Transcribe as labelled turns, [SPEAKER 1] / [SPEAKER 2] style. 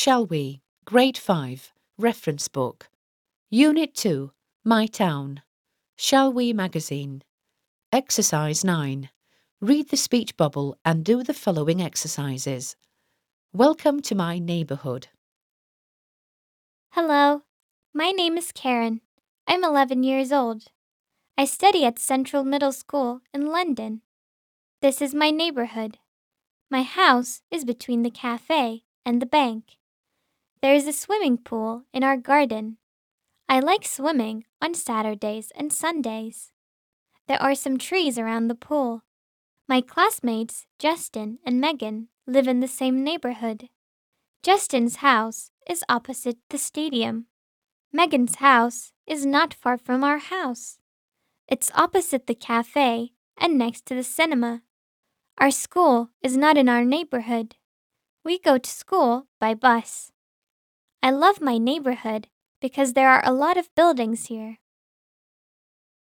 [SPEAKER 1] Shall We? Grade 5, Reference Book. Unit 2, My Town. Shall We magazine. Exercise 9. Read the speech bubble and do the following exercises. Welcome to my neighbourhood.
[SPEAKER 2] Hello, my name is Karen. I'm 11 years old. I study at Central Middle School in London. This is my neighborhood. My house is between the cafe and the bank. There is a swimming pool in our garden. I like swimming on Saturdays and Sundays. There are some trees around the pool. My classmates, Justin and Megan, live in the same neighborhood. Justin's house is opposite the stadium. Megan's house is not far from our house. It's opposite the cafe and next to the cinema. Our school is not in our neighborhood. We go to school by bus. I love my neighborhood because there are a lot of buildings here.